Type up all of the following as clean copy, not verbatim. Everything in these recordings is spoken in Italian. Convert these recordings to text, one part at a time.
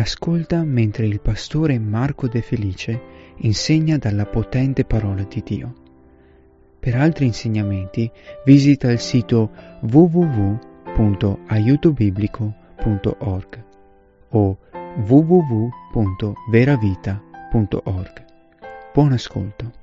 Ascolta mentre il pastore Marco De Felice insegna dalla potente parola di Dio. Per altri insegnamenti visita il sito www.aiutobiblico.org o www.veravita.org. Buon ascolto.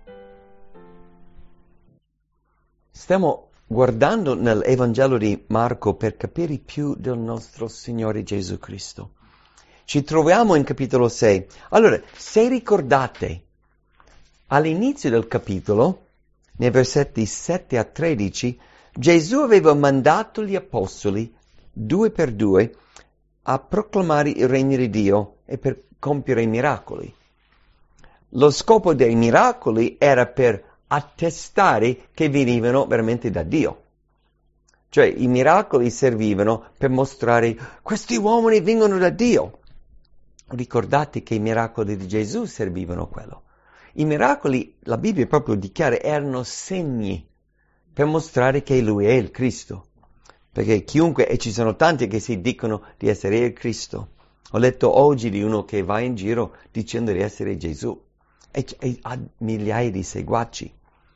Stiamo guardando nell'Evangelo di Marco per capire più del nostro Signore Gesù Cristo. Ci troviamo in capitolo 6. Allora, se ricordate, all'inizio del capitolo, nei versetti 7 a 13, Gesù aveva mandato gli apostoli, 2 per 2, a proclamare il regno di Dio e per compiere i miracoli. Lo scopo dei miracoli era per attestare che venivano veramente da Dio. Cioè, i miracoli servivano per mostrare questi uomini vengono da Dio. Ricordate che i miracoli di Gesù servivano a quello. I miracoli, la Bibbia proprio dichiara, erano segni per mostrare che Lui è il Cristo. Perché chiunque, e ci sono tanti che si dicono di essere il Cristo. Ho letto oggi di uno che va in giro dicendo di essere Gesù e ha migliaia di seguaci.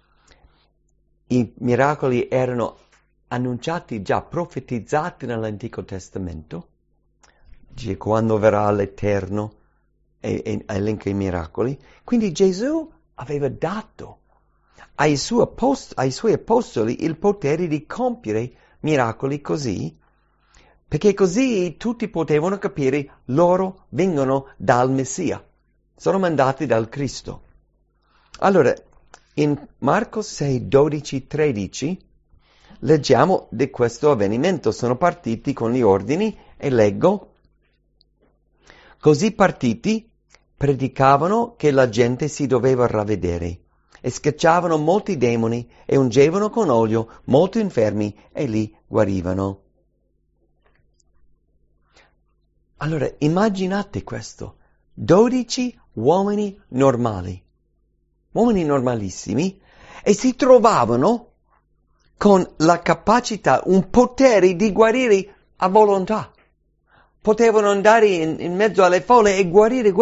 I miracoli erano annunciati già, profetizzati nell'Antico Testamento, quando verrà l'Eterno e elenca i miracoli. Quindi Gesù aveva dato ai suoi apostoli il potere di compiere miracoli così, perché così tutti potevano capire loro vengono dal Messia, sono mandati dal Cristo. Allora, in Marco 6, 12, 13 leggiamo di questo avvenimento. Sono partiti con gli ordini e leggo: così partiti, predicavano che la gente si doveva ravvedere, e scacciavano molti demoni, e ungevano con olio molti infermi, e li guarivano. Allora, immaginate questo. 12 uomini normali, uomini normalissimi, e si trovavano con la capacità, un potere di guarire a volontà. Potevano andare in mezzo alle folle e guarire.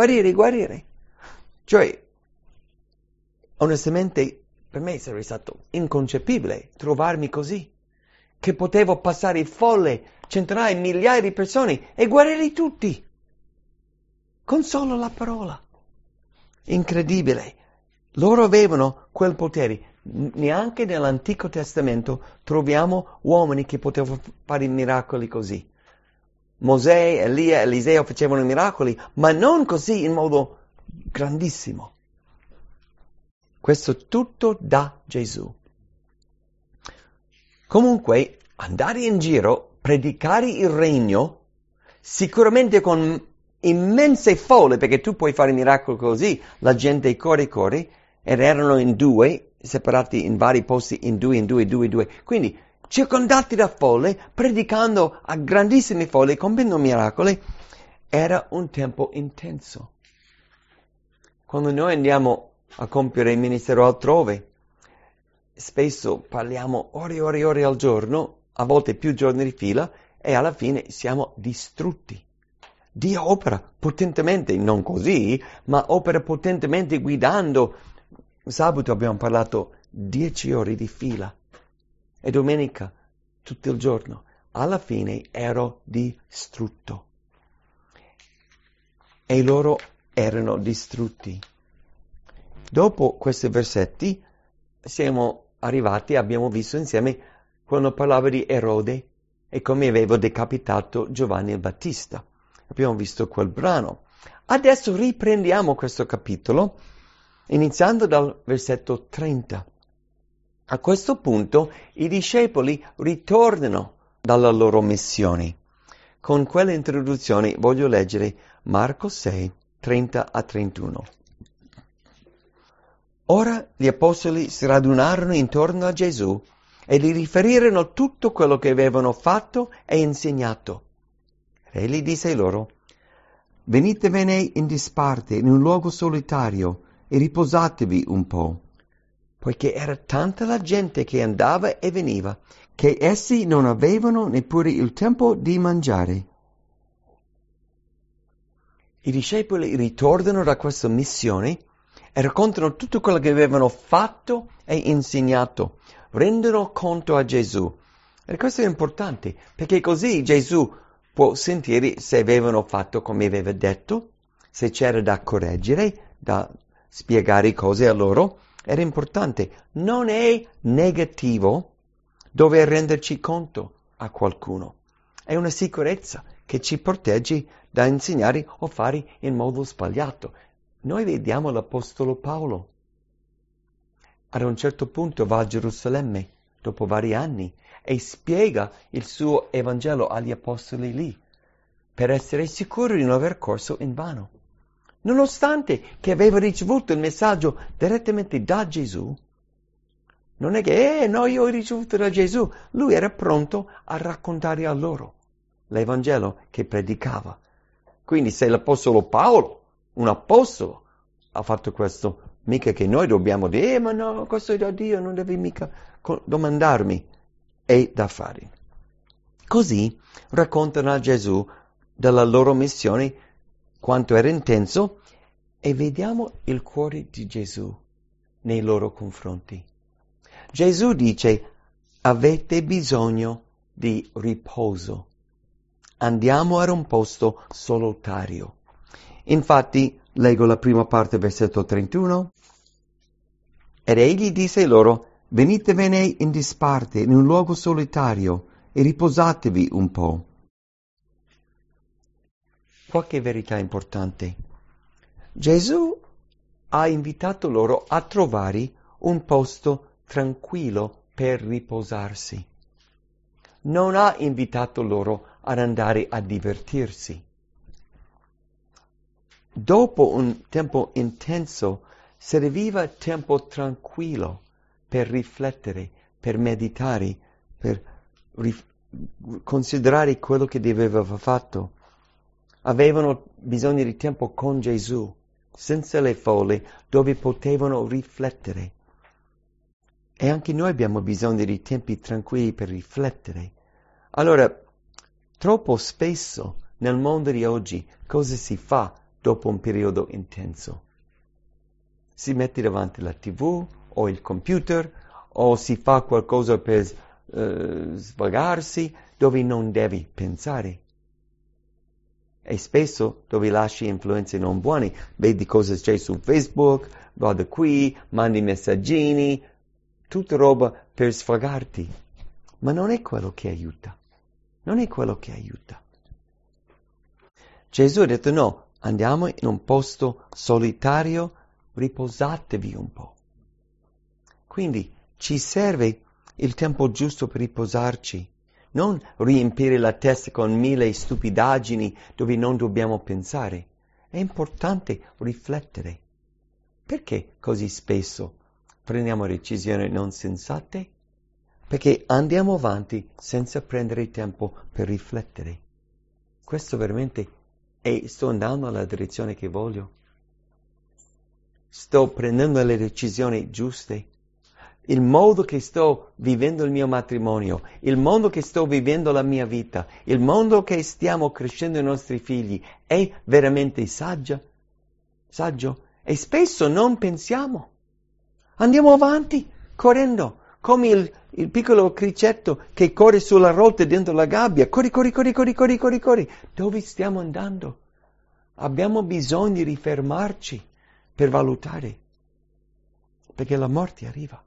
Cioè, onestamente, per me sarebbe stato inconcepibile trovarmi così, che potevo passare folle, centinaia, migliaia di persone e guarirli tutti, con solo la parola. Incredibile. Loro avevano quel potere. Neanche nell'Antico Testamento troviamo uomini che potevano fare miracoli così. Mosè, Elia, Eliseo facevano miracoli, ma non così in modo grandissimo. Questo tutto da Gesù. Comunque, andare in giro, predicare il regno, sicuramente con immense folle, perché tu puoi fare miracoli così, la gente corre, ed erano in 2, separati in vari posti, in 2. Quindi, circondati da folle, predicando a grandissime folle, compiendo miracoli, era un tempo intenso. Quando noi andiamo a compiere il ministero altrove, spesso parliamo ore al giorno, a volte più giorni di fila, e alla fine siamo distrutti. Dio opera potentemente, non così, ma opera potentemente guidando. Sabato abbiamo parlato 10 ore di fila. E domenica, tutto il giorno, alla fine ero distrutto. E loro erano distrutti. Dopo questi versetti siamo arrivati, abbiamo visto insieme quando parlava di Erode e come aveva decapitato Giovanni il Battista. Abbiamo visto quel brano. Adesso riprendiamo questo capitolo, iniziando dal versetto 30. A questo punto i discepoli ritornano dalla loro missione. Con quell'introduzione voglio leggere Marco 6, 30 a 31. Ora gli apostoli si radunarono intorno a Gesù e gli riferirono tutto quello che avevano fatto e insegnato. Egli disse loro: venitevene in disparte in un luogo solitario e riposatevi un po'. Poiché era tanta la gente che andava e veniva, che essi non avevano neppure il tempo di mangiare. I discepoli ritornano da questa missione e raccontano tutto quello che avevano fatto e insegnato. Rendono conto a Gesù. E questo è importante, perché così Gesù può sentire se avevano fatto come aveva detto, se c'era da correggere, da spiegare cose a loro. Era importante. Non è negativo dover renderci conto a qualcuno. È una sicurezza che ci protegge da insegnare o fare in modo sbagliato. Noi vediamo l'Apostolo Paolo. Ad un certo punto va a Gerusalemme, dopo vari anni, e spiega il suo Evangelo agli Apostoli lì, per essere sicuro di non aver corso in vano. Nonostante che aveva ricevuto il messaggio direttamente da Gesù, non è che, no, io ho ricevuto da Gesù. Lui era pronto a raccontare a loro l'Evangelo che predicava. Quindi se l'Apostolo Paolo, un apostolo, ha fatto questo, mica che noi dobbiamo dire, ma no, questo è da Dio, non devi mica domandarmi. È da fare. Così raccontano a Gesù della loro missione, quanto era intenso, e vediamo il cuore di Gesù nei loro confronti. Gesù dice, avete bisogno di riposo. Andiamo ad un posto solitario. Infatti, leggo la prima parte, versetto 31. Ed egli disse loro, venitevene in disparte, in un luogo solitario, e riposatevi un po'. Qualche verità importante. Gesù ha invitato loro a trovare un posto tranquillo per riposarsi. Non ha invitato loro ad andare a divertirsi. Dopo un tempo intenso serviva tempo tranquillo per riflettere, per meditare, per considerare quello che aveva fatto. Avevano bisogno di tempo con Gesù, senza le folle, dove potevano riflettere. E anche noi abbiamo bisogno di tempi tranquilli per riflettere. Allora, troppo spesso nel mondo di oggi cosa si fa dopo un periodo intenso? Si mette davanti la TV o il computer o si fa qualcosa per svagarsi dove non devi pensare. E spesso dove lasci influenze non buone, vedi cosa c'è su Facebook, vado qui, mandi messaggini, tutta roba per sfogarti. Ma non è quello che aiuta. Non è quello che aiuta. Gesù ha detto no, andiamo in un posto solitario, riposatevi un po'. Quindi ci serve il tempo giusto per riposarci. Non riempire la testa con 1000 stupidaggini dove non dobbiamo pensare. È importante riflettere. Perché così spesso prendiamo decisioni non sensate? Perché andiamo avanti senza prendere tempo per riflettere. Questo veramente sto andando nella direzione che voglio? Sto prendendo le decisioni giuste? Il modo che sto vivendo il mio matrimonio, il modo che sto vivendo la mia vita, il modo che stiamo crescendo i nostri figli è veramente saggio? E spesso non pensiamo. Andiamo avanti, correndo, come il piccolo cricetto che corre sulla rotta dentro la gabbia. Corri. Dove stiamo andando? Abbiamo bisogno di rifermarci per valutare, perché la morte arriva.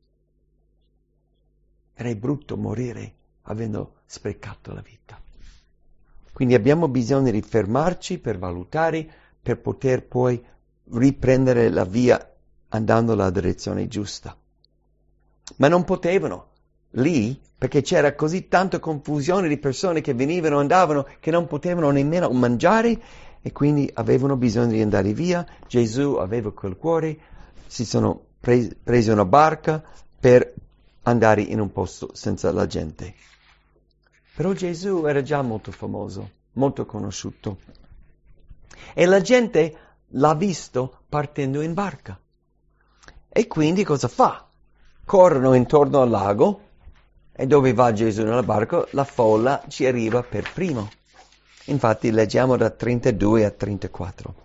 Ed è brutto morire avendo sprecato la vita. Quindi abbiamo bisogno di fermarci per valutare, per poter poi riprendere la via andando nella direzione giusta. Ma non potevano lì, perché c'era così tanta confusione di persone che venivano e andavano che non potevano nemmeno mangiare e quindi avevano bisogno di andare via. Gesù aveva quel cuore, si sono presi una barca per andare in un posto senza la gente. Però Gesù era già molto famoso, molto conosciuto. E la gente l'ha visto partendo in barca. E quindi cosa fa? Corrono intorno al lago e dove va Gesù nella barca, la folla ci arriva per primo. Infatti leggiamo da 32 a 34.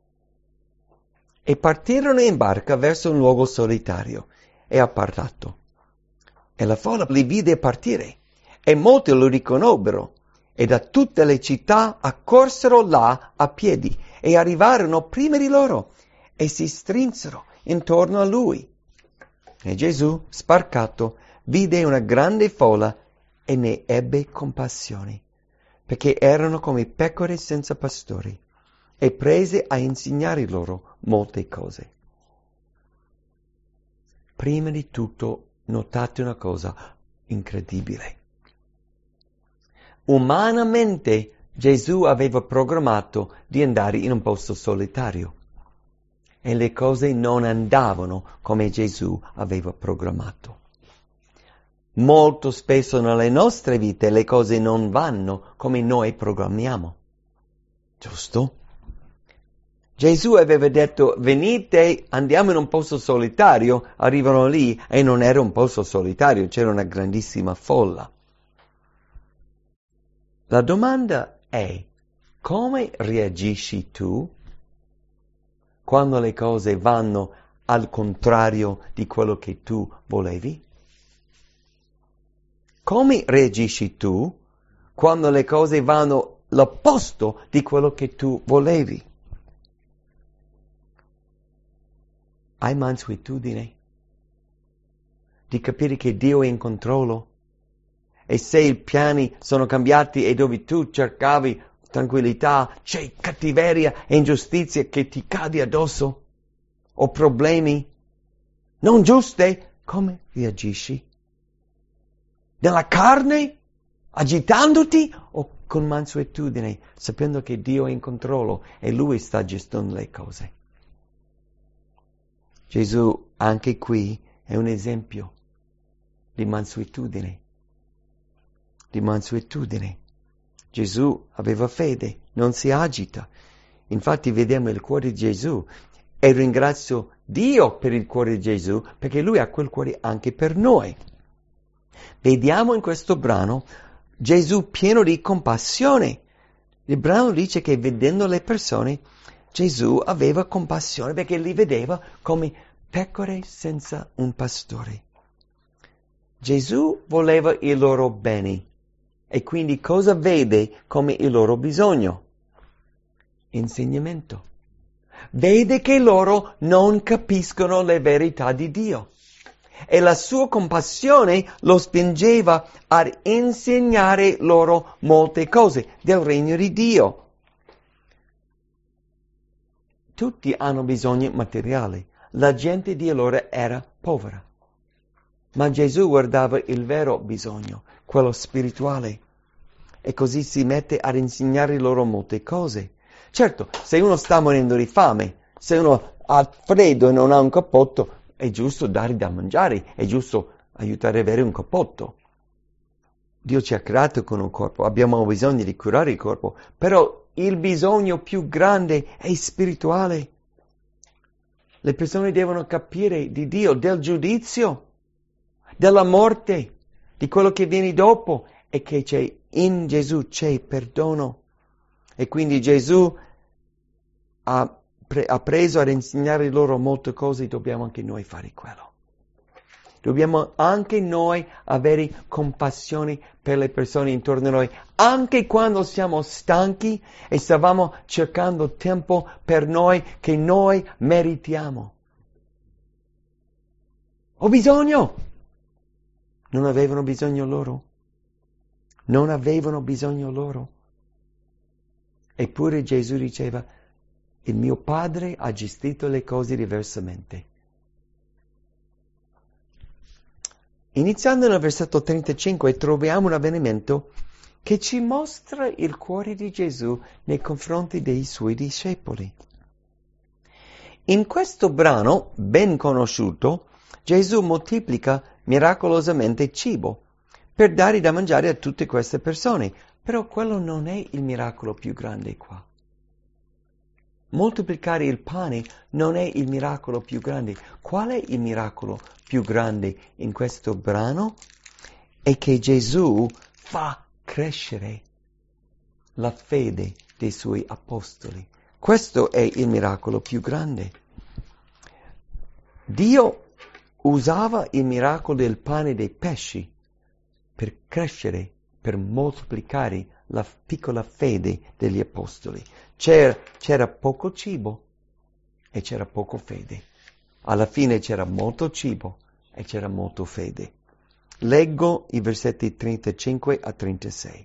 E partirono in barca verso un luogo solitario e appartato. E la folla li vide partire, e molti lo riconobbero, e da tutte le città accorsero là a piedi, e arrivarono prima di loro, e si strinsero intorno a lui. E Gesù, sbarcato, vide una grande folla, e ne ebbe compassione, perché erano come pecore senza pastori, e prese a insegnare loro molte cose. Prima di tutto, notate una cosa incredibile. Umanamente Gesù aveva programmato di andare in un posto solitario e le cose non andavano come Gesù aveva programmato. Molto spesso nelle nostre vite le cose non vanno come noi programmiamo, giusto? Gesù aveva detto: venite, andiamo in un posto solitario, arrivano lì e non era un posto solitario, c'era una grandissima folla. La domanda è: come reagisci tu quando le cose vanno al contrario di quello che tu volevi? Come reagisci tu quando le cose vanno all'opposto di quello che tu volevi? Hai mansuetudine di capire che Dio è in controllo? E se i piani sono cambiati e dove tu cercavi tranquillità, c'è cattiveria e ingiustizia che ti cade addosso? O problemi non giuste? Come reagisci? Nella carne? Agitandoti? O con mansuetudine, sapendo che Dio è in controllo e Lui sta gestendo le cose? Gesù anche qui è un esempio di mansuetudine. Di mansuetudine. Gesù aveva fede, non si agita. Infatti vediamo il cuore di Gesù e ringrazio Dio per il cuore di Gesù perché Lui ha quel cuore anche per noi. Vediamo in questo brano Gesù pieno di compassione. Il brano dice che vedendo le persone Gesù aveva compassione perché li vedeva come pecore senza un pastore. Gesù voleva il loro bene. E quindi cosa vede come il loro bisogno? Insegnamento. Vede che loro non capiscono le verità di Dio. E la sua compassione lo spingeva ad insegnare loro molte cose del regno di Dio. Tutti hanno bisogni materiali. La gente di allora era povera. Ma Gesù guardava il vero bisogno, quello spirituale, e così si mette ad insegnare loro molte cose. Certo, se uno sta morendo di fame, se uno ha freddo e non ha un cappotto, è giusto dare da mangiare, è giusto aiutare ad avere un cappotto. Dio ci ha creato con un corpo, abbiamo bisogno di curare il corpo, però il bisogno più grande è spirituale. Le persone devono capire di Dio, del giudizio, della morte, di quello che viene dopo e che c'è in Gesù, c'è perdono. E quindi Gesù ha preso ad insegnare loro molte cose, dobbiamo anche noi fare quello. Dobbiamo anche noi avere compassione per le persone intorno a noi, anche quando siamo stanchi e stavamo cercando tempo per noi che noi meritiamo. Ho bisogno! Non avevano bisogno loro? Non avevano bisogno loro? Eppure Gesù diceva: il mio Padre ha gestito le cose diversamente. Iniziando nel versetto 35 troviamo un avvenimento che ci mostra il cuore di Gesù nei confronti dei suoi discepoli. In questo brano ben conosciuto, Gesù moltiplica miracolosamente cibo per dare da mangiare a tutte queste persone, però quello non è il miracolo più grande qua. Moltiplicare il pane non è il miracolo più grande. Qual è il miracolo più grande in questo brano? È che Gesù fa crescere la fede dei suoi apostoli. Questo è il miracolo più grande. Dio usava il miracolo del pane e dei pesci per crescere, per moltiplicare la piccola fede degli apostoli. C'era poco cibo e c'era poco fede. Alla fine c'era molto cibo e c'era molto fede. Leggo i versetti 35 a 36.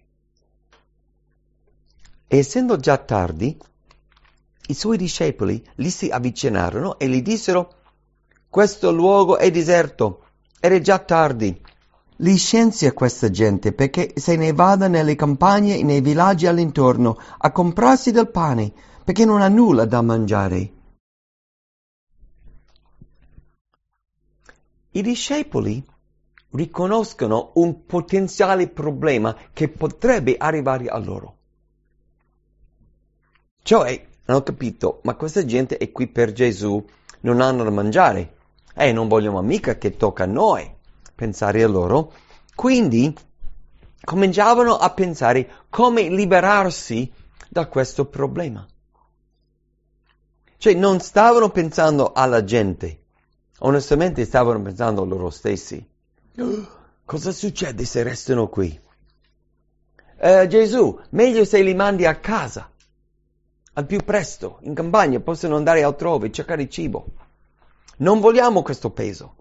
E essendo già tardi, i suoi discepoli gli si avvicinarono e gli dissero: questo luogo è deserto, ed è già tardi. Licenzia questa gente perché se ne vada nelle campagne e nei villaggi all'intorno a comprarsi del pane, perché non ha nulla da mangiare. I discepoli riconoscono un potenziale problema che potrebbe arrivare a loro. Cioè, hanno capito, ma questa gente è qui per Gesù, non hanno da mangiare. Non vogliamo mica che tocca a noi pensare a loro. Quindi cominciavano a pensare come liberarsi da questo problema. Cioè, non stavano pensando alla gente. Onestamente stavano pensando a loro stessi. Cosa succede se restano qui? Gesù, meglio se li mandi a casa. Al più presto, in campagna, possono andare altrove, cercare cibo. Non vogliamo questo peso.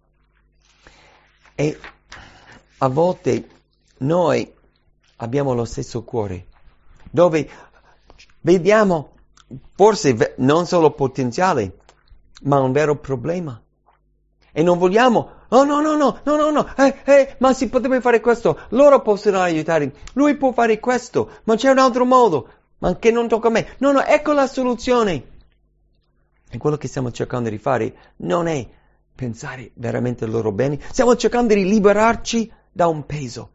E a volte noi abbiamo lo stesso cuore, dove vediamo forse non solo potenziale, ma un vero problema. E non vogliamo, no, ma si potrebbe fare questo, loro possono aiutare, lui può fare questo, ma c'è un altro modo, ma che non tocca a me. No, ecco la soluzione. E quello che stiamo cercando di fare non è pensare veramente al loro bene, stiamo cercando di liberarci da un peso.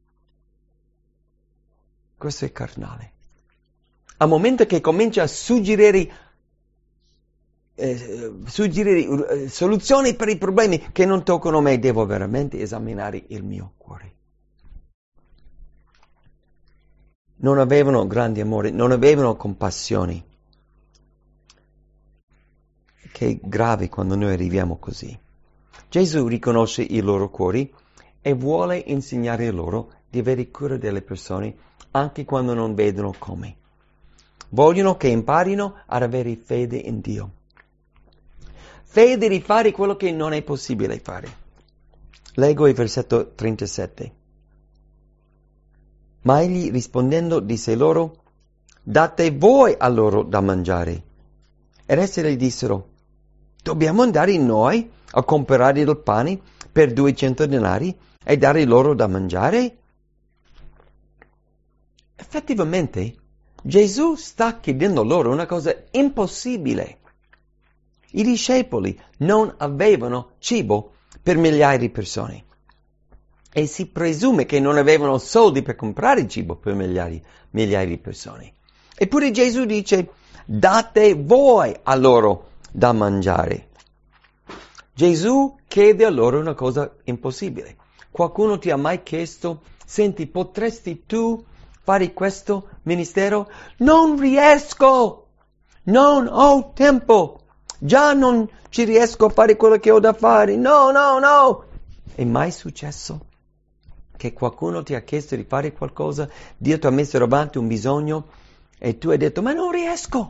Questo è carnale. Al momento che comincia a suggerire soluzioni per i problemi che non toccano me, devo veramente esaminare il mio cuore. Non avevano grande amore, non avevano compassione. Che è grave quando noi arriviamo così. Gesù riconosce i loro cuori e vuole insegnare loro di avere cura delle persone anche quando non vedono come. Vogliono che imparino ad avere fede in Dio. Fede di fare quello che non è possibile fare. Leggo il versetto 37. Ma egli rispondendo disse loro: date voi a loro da mangiare. Ed essi gli dissero: dobbiamo andare noi a comprare del pane per 200 denari e dare loro da mangiare? Effettivamente, Gesù sta chiedendo loro una cosa impossibile. I discepoli non avevano cibo per migliaia di persone e si presume che non avevano soldi per comprare cibo per migliaia di persone. Eppure Gesù dice: date voi a loro da mangiare. Gesù chiede a loro una cosa impossibile. Qualcuno ti ha mai chiesto: senti, potresti tu fare questo ministero? Non riesco, non ho tempo, già non ci riesco a fare quello che ho da fare, no. È mai successo che qualcuno ti ha chiesto di fare qualcosa, Dio ti ha messo davanti un bisogno e tu hai detto: ma non riesco.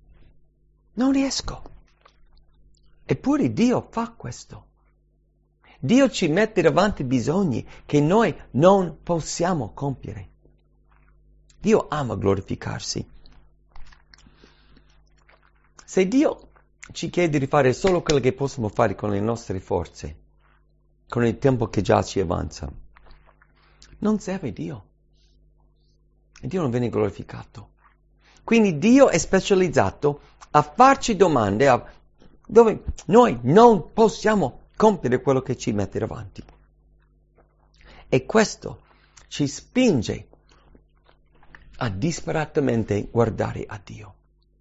Eppure Dio fa questo. Dio ci mette davanti bisogni che noi non possiamo compiere. Dio ama glorificarsi. Se Dio ci chiede di fare solo quello che possiamo fare con le nostre forze, con il tempo che già ci avanza, non serve Dio. E Dio non viene glorificato. Quindi Dio è specializzato a farci domande dove noi non possiamo compiere quello che ci mette davanti. E questo ci spinge a disperatamente guardare a Dio.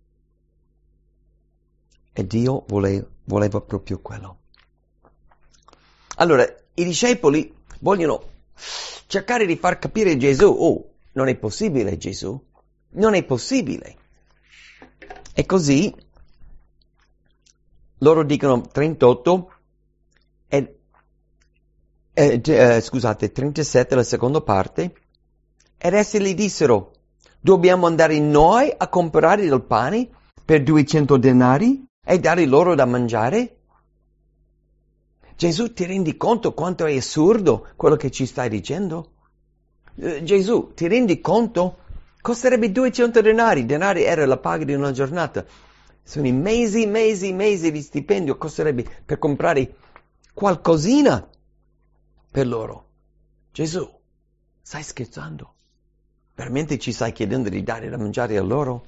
E Dio voleva proprio quello. Allora, i discepoli vogliono cercare di far capire a Gesù: non è possibile, Gesù. Non è possibile. E così loro dicono 38 scusate, 37 la seconda parte. Ed essi gli dissero: dobbiamo andare noi a comprare del pane per 200 denari e dare loro da mangiare? Gesù, ti rendi conto quanto è assurdo quello che ci stai dicendo? Gesù, ti rendi conto? Costerebbe 200 denari. Denari era la paga di una giornata. Sono i mesi di stipendio. Costerebbe per comprare qualcosina per loro. Gesù, stai scherzando? Veramente ci stai chiedendo di dare da mangiare a loro?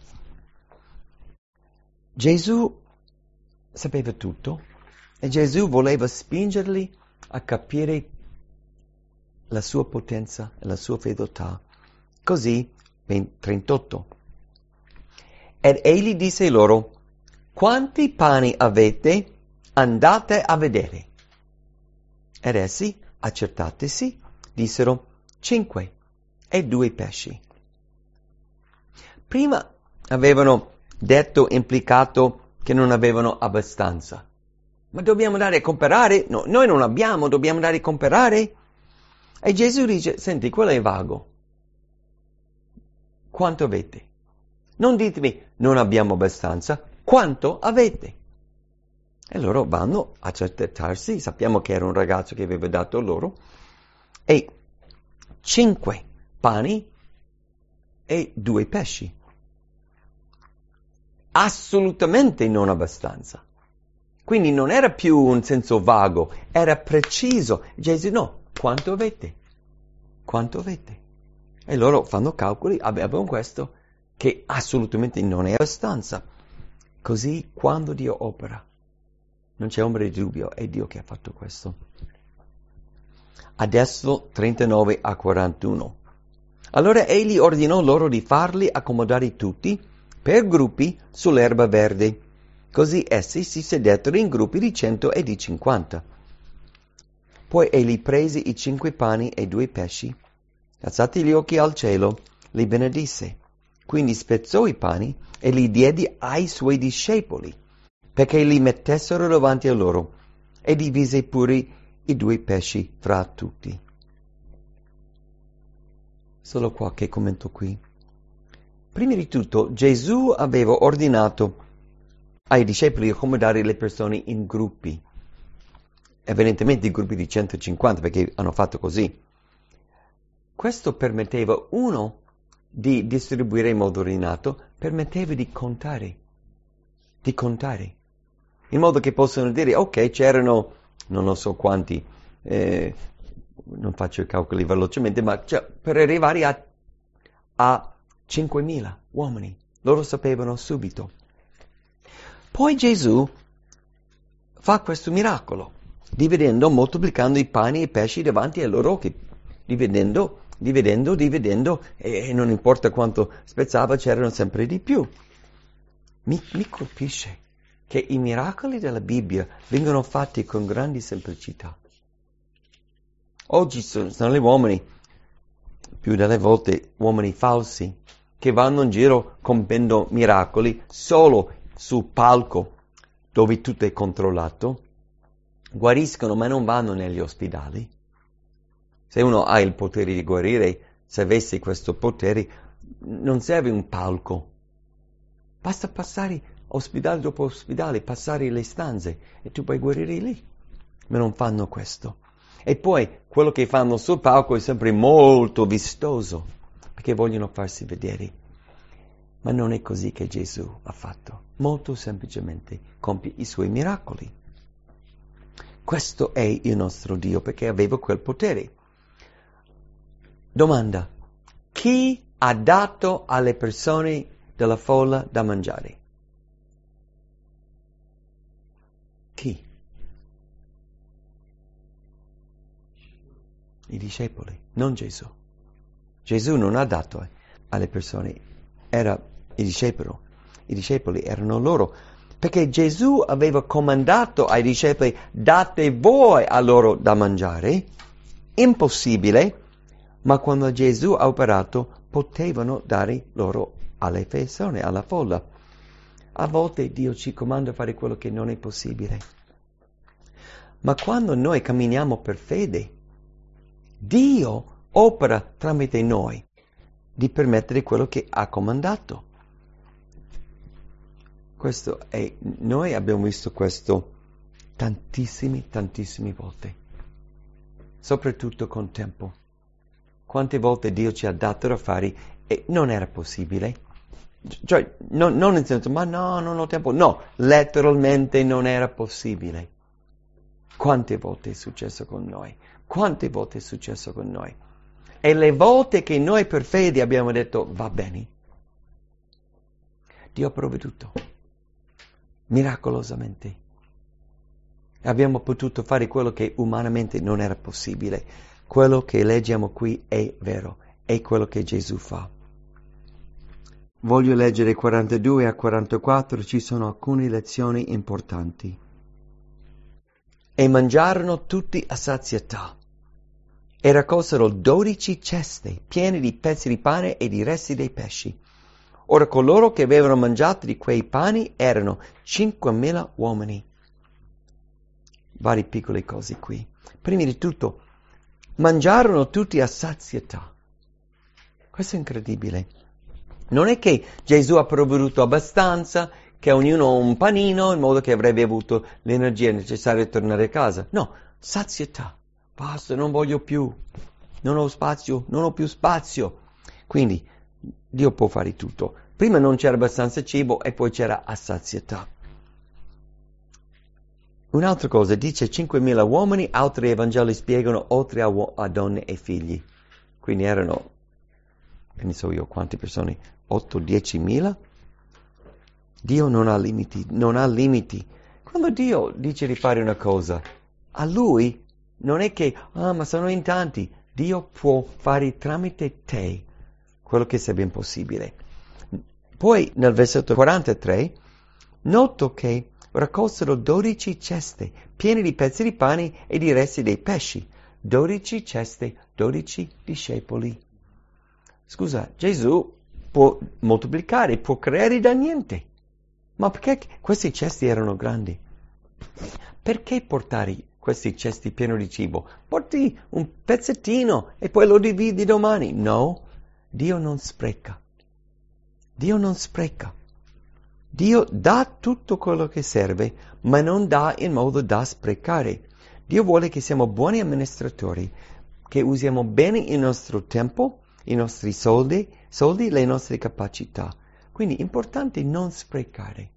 Gesù sapeva tutto e Gesù voleva spingerli a capire la sua potenza e la sua fedeltà. Così, 38. Ed egli disse loro: quanti pani avete? Andate a vedere. Ed essi, accertatisi, dissero: 5 e 2 pesci. Prima avevano detto, implicato, che non avevano abbastanza. Ma dobbiamo andare a comprare? No, noi non abbiamo, dobbiamo andare a comprare? E Gesù dice: senti, quello è vago. Quanto avete? Non ditemi non abbiamo abbastanza, quanto avete? E loro vanno a accertarsi, sappiamo che era un ragazzo che aveva dato loro, e 5 pani e 2 pesci. Assolutamente non abbastanza. Quindi non era più un senso vago, era preciso. Gesù: no, quanto avete? Quanto avete? E loro fanno calcoli, abbiamo questo, che assolutamente non è abbastanza. Così quando Dio opera, non c'è ombra di dubbio, è Dio che ha fatto questo. Adesso 39 a 41. Allora egli ordinò loro di farli accomodare tutti per gruppi sull'erba verde. Così essi si sedettero in gruppi di 100 e di 50. Poi egli prese i 5 pani e 2 pesci, alzati gli occhi al cielo, li benedisse. Quindi spezzò i pani e li diede ai suoi discepoli, perché li mettessero davanti a loro, e divise pure i 2 pesci fra tutti. Solo qualche commento qui. Prima di tutto, Gesù aveva ordinato ai discepoli di accomodare le persone in gruppi, evidentemente in gruppi di 150, perché hanno fatto così. Questo permetteva, uno, di distribuire in modo ordinato, permetteva di contare, in modo che possono dire: ok, c'erano, non lo so quanti, non faccio i calcoli velocemente, ma per arrivare a 5.000 uomini, loro sapevano subito. Poi Gesù fa questo miracolo, dividendo, moltiplicando i pani e i pesci davanti ai loro occhi, dividendo, e non importa quanto spezzava, c'erano sempre di più. Mi colpisce che i miracoli della Bibbia vengono fatti con grande semplicità. Oggi sono gli uomini, più delle volte uomini falsi, che vanno in giro compiendo miracoli solo sul palco, dove tutto è controllato, guariscono ma non vanno negli ospedali. Se uno ha il potere di guarire, se avessi questo potere, non serve un palco. Basta passare ospedale dopo ospedale, passare le stanze e tu puoi guarire lì. Ma non fanno questo. E poi quello che fanno sul palco è sempre molto vistoso, perché vogliono farsi vedere. Ma non è così che Gesù ha fatto. Molto semplicemente compie i suoi miracoli. Questo è il nostro Dio, perché aveva quel potere. Domanda: chi ha dato alle persone della folla da mangiare? Chi? I discepoli, non Gesù. Gesù non ha dato alle persone, era i discepoli erano loro, perché Gesù aveva comandato ai discepoli: date voi a loro da mangiare. Impossibile, ma quando Gesù ha operato potevano dare loro alle persone, alla folla. A volte Dio ci comanda a fare quello che non è possibile. Ma quando noi camminiamo per fede, Dio opera tramite noi di permettere quello che ha comandato. Noi abbiamo visto questo tantissime volte, soprattutto con tempo. Quante volte Dio ci ha dato da fare e non era possibile. Cioè, non nel senso, ma no, non ho tempo. No, letteralmente non era possibile. Quante volte è successo con noi? Quante volte è successo con noi? E le volte che noi per fede abbiamo detto, va bene, Dio ha provveduto, miracolosamente. Abbiamo potuto fare quello che umanamente non era possibile. Quello che leggiamo qui è vero, è quello che Gesù fa. Voglio leggere 42 a 44, ci sono alcune lezioni importanti. E mangiarono tutti a sazietà, e raccolsero 12 ceste piene di pezzi di pane e di resti dei pesci. Ora coloro che avevano mangiato di quei pani erano 5.000 uomini. Varie piccole cose qui. Prima di tutto, mangiarono tutti a sazietà. Questo è incredibile. Non è che Gesù ha provveduto abbastanza, che ognuno un panino, in modo che avrebbe avuto l'energia necessaria per tornare a casa. No, sazietà. Basta, non voglio più. Non ho spazio, non ho più spazio. Quindi, Dio può fare tutto. Prima non c'era abbastanza cibo e poi c'era a sazietà. Un'altra cosa, dice 5.000 uomini, altri evangeli spiegano oltre a donne e figli. Quindi erano, che ne so io, quante persone? 8-10.000? Dio non ha limiti, non ha limiti. Quando Dio dice di fare una cosa, a Lui non è che, ma sono in tanti. Dio può fare tramite te quello che sia ben possibile. Poi nel versetto 43, noto che raccolsero 12 ceste piene di pezzi di pane e di resti dei pesci. 12 ceste, 12 discepoli. Scusa, Gesù può moltiplicare, può creare da niente. Ma perché questi cesti erano grandi? Perché portare questi cesti pieni di cibo? Porti un pezzettino e poi lo dividi domani. No, Dio non spreca. Dio non spreca. Dio dà tutto quello che serve, ma non dà in modo da sprecare. Dio vuole che siamo buoni amministratori, che usiamo bene il nostro tempo, i nostri soldi, le nostre capacità. Quindi è importante non sprecare.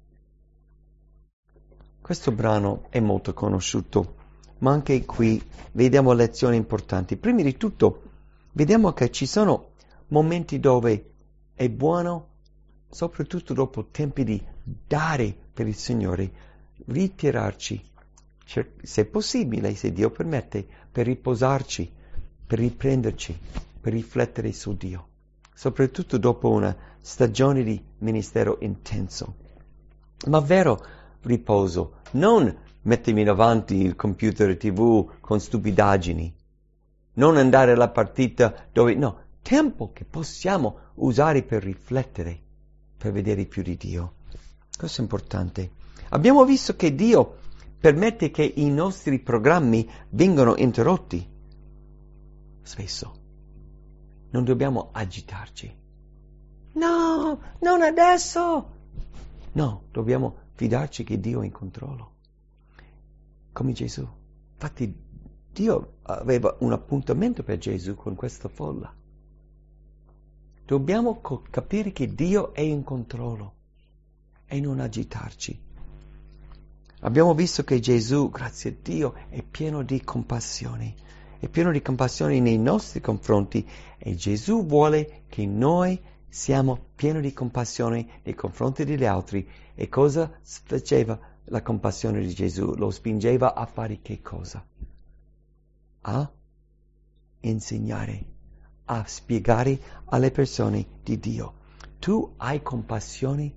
Questo brano è molto conosciuto, ma anche qui vediamo lezioni importanti. Prima di tutto, vediamo che ci sono momenti dove è buono, soprattutto dopo tempi di dare per il Signore, ritirarci, se possibile, se Dio permette, per riposarci, per riprenderci, per riflettere su Dio, soprattutto dopo una stagione di ministero intenso. Ma vero riposo, non mettermi davanti il computer TV con stupidaggini, non andare alla partita dove, no, tempo che possiamo usare per riflettere, per vedere più di Dio. Questo è importante. Abbiamo visto che Dio permette che i nostri programmi vengano interrotti. Spesso. Non dobbiamo agitarci. No, non adesso! No, dobbiamo fidarci che Dio è in controllo. Come Gesù. Infatti Dio aveva un appuntamento per Gesù con questa folla. Dobbiamo capire che Dio è in controllo e non agitarci. Abbiamo visto che Gesù, grazie a Dio, è pieno di compassione. È pieno di compassione nei nostri confronti e Gesù vuole che noi siamo pieni di compassione nei confronti degli altri. E cosa faceva la compassione di Gesù? Lo spingeva a fare che cosa? A insegnare, a spiegare alle persone di Dio. Tu hai compassione?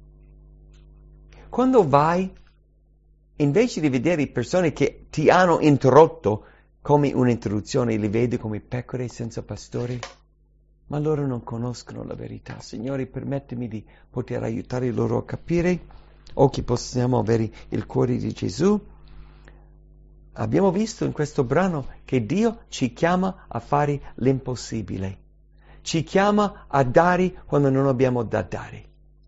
Quando vai, invece di vedere persone che ti hanno interrotto come un'interruzione, li vedi come pecore senza pastore? ma loro non conoscono la verità. Signore, permettimi di poter aiutare loro a capire, o che possiamo avere il cuore di Gesù. Abbiamo visto in questo brano che Dio ci chiama a fare l'impossibile. Ci chiama a dare quando non abbiamo da dare.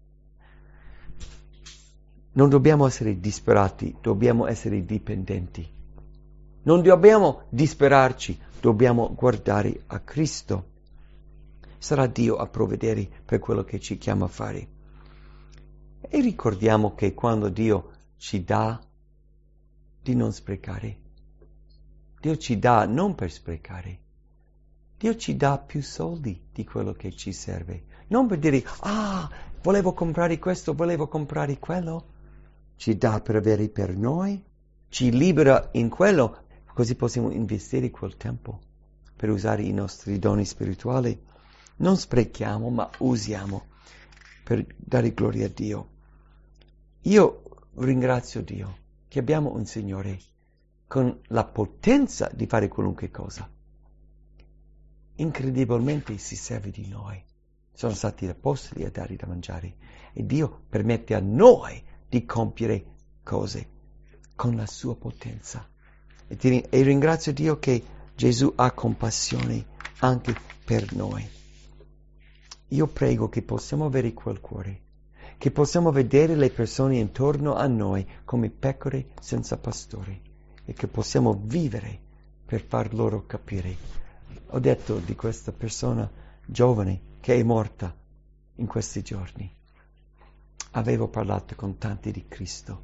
Non dobbiamo essere disperati, dobbiamo essere dipendenti. Non dobbiamo disperarci, dobbiamo guardare a Cristo. Sarà Dio a provvedere per quello che ci chiama a fare. E ricordiamo che quando Dio ci dà, di non sprecare. Dio ci dà non per sprecare. Dio ci dà più soldi di quello che ci serve. Non per dire, volevo comprare questo, volevo comprare quello. Ci dà per avere per noi. Ci libera in quello, così possiamo investire quel tempo per usare i nostri doni spirituali. Non sprechiamo, ma usiamo per dare gloria a Dio. Io ringrazio Dio che abbiamo un Signore con la potenza di fare qualunque cosa. Incredibilmente si serve di noi. Sono stati apostoli a dare da mangiare e Dio permette a noi di compiere cose con la sua potenza. E ringrazio Dio che Gesù ha compassione anche per noi. Io prego che possiamo avere quel cuore, che possiamo vedere le persone intorno a noi come pecore senza pastore e che possiamo vivere per far loro capire. Ho detto di questa persona giovane che è morta in questi giorni. Avevo parlato con tanti di Cristo.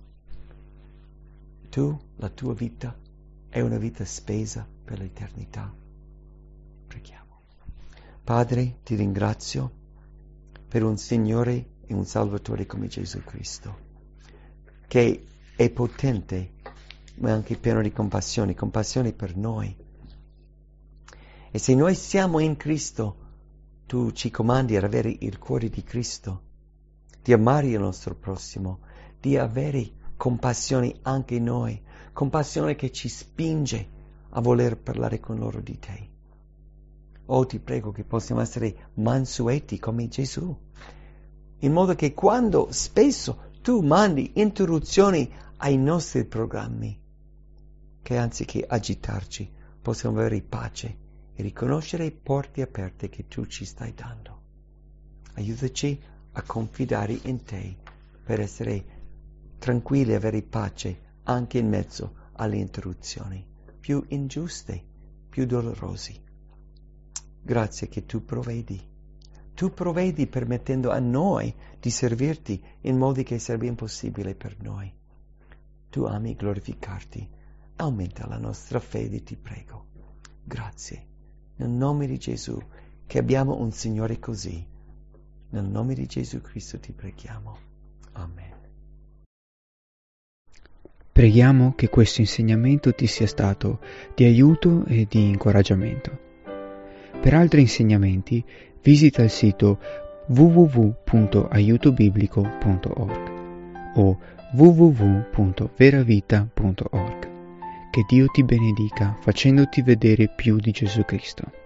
Tu, la tua vita, è una vita spesa per l'eternità. Preghiamo. Padre, ti ringrazio per un Signore e un Salvatore come Gesù Cristo, che è potente, ma anche pieno di compassione per noi. E se noi siamo in Cristo, tu ci comandi ad avere il cuore di Cristo, di amare il nostro prossimo, di avere compassione anche noi, compassione che ci spinge a voler parlare con loro di te. Oh, ti prego che possiamo essere mansueti come Gesù, in modo che quando spesso tu mandi interruzioni ai nostri programmi, che anziché agitarci possiamo avere pace e riconoscere porte aperte che tu ci stai dando. Aiutaci a confidare in te per essere tranquilli e avere pace anche in mezzo alle interruzioni più ingiuste, più dolorosi. Grazie che tu provvedi. Tu provvedi permettendo a noi di servirti in modi che sarebbe impossibile per noi. Tu ami glorificarti. Aumenta la nostra fede, ti prego. Grazie. Nel nome di Gesù, che abbiamo un Signore così. Nel nome di Gesù Cristo ti preghiamo. Amen. Preghiamo che questo insegnamento ti sia stato di aiuto e di incoraggiamento. Per altri insegnamenti visita il sito www.aiutobiblico.org o www.veravita.org. Che Dio ti benedica facendoti vedere più di Gesù Cristo.